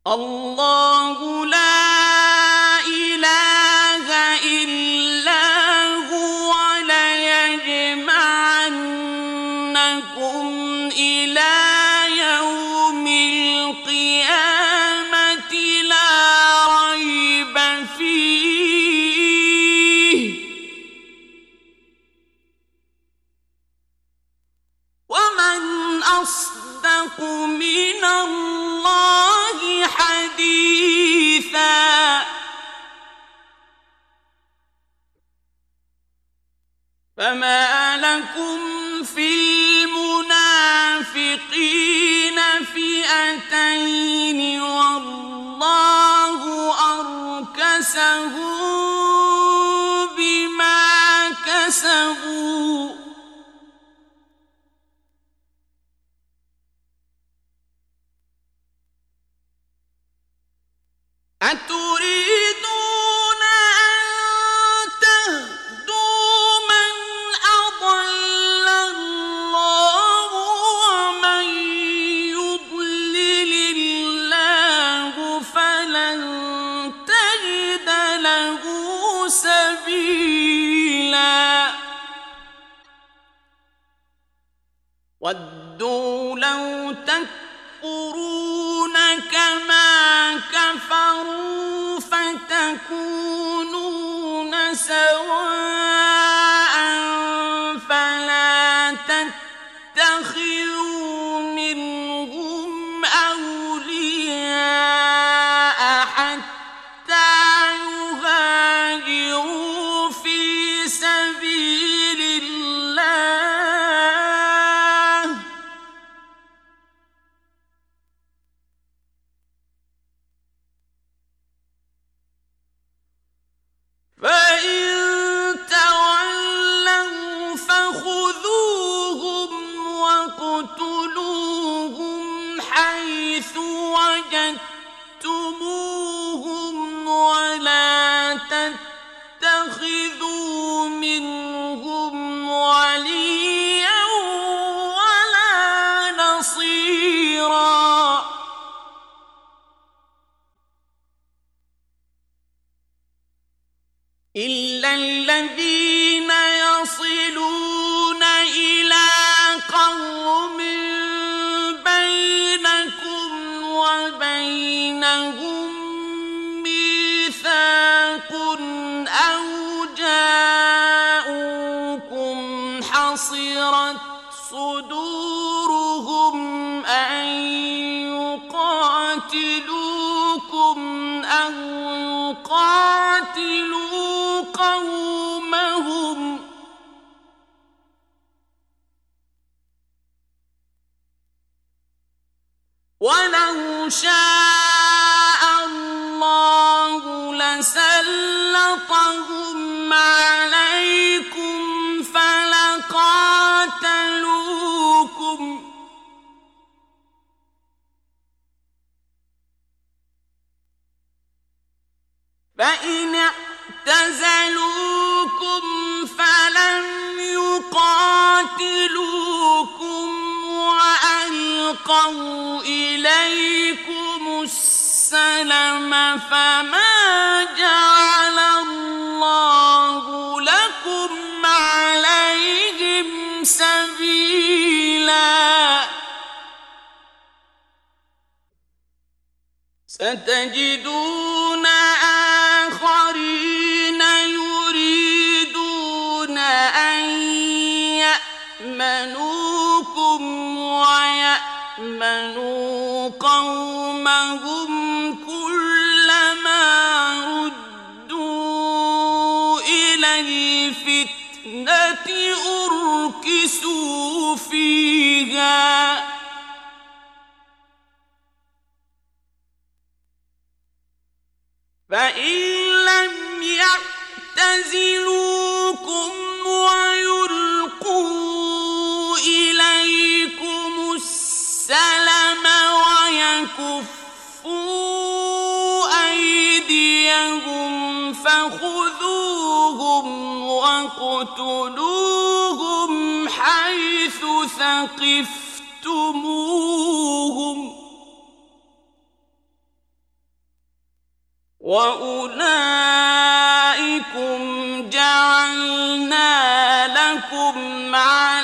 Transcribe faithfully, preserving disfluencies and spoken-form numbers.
الله لا إله إلا هو ليجمعنكم إلى يوم القيامة لا ريب فيه ومن أصدق من الله حديثا فما لكم في المنافقين فئتين والله أركسهم بما كسبوا أتريدون أن تهدوا من أضل الله ومن يضلل الله فلن تجد له سبيلا ودوا لو تكفرون كما كفروا فتكونون سواء فلا تتخذوا منهم أولياء حتى يهاجروا في سبيل الله فإن تولوا فخذوهم واقتلوهم حيث وجدتموهم ولا تتخذوا منهم وليا ولا نصيرا إلا الذين يصلون إلى قوم بينكم وبينهم ميثاق أو جاءوكم حصرت صدورهم أن يقاتلوكم أو يقاتلوا قومهم ولو شاء الله لسلطهم عليكم فلقاتلوكم فإن اعتزلوكم فلم يقاتلوكم وألقوا إليكم السلم فما جعل الله لكم عليهم سبيلا ستجدون آخرين يريدون أن يأمنوكم ويأمنوا قومهم كلما ردوا إلى الفتنة أركسوا فيها فإن لم يعتزلوكم ويلقوا إليكم السلم ويكفوا أيديهم فخذوهم واقتلوهم حيث ثقفتموهم وأولئكم جعلنا لكم على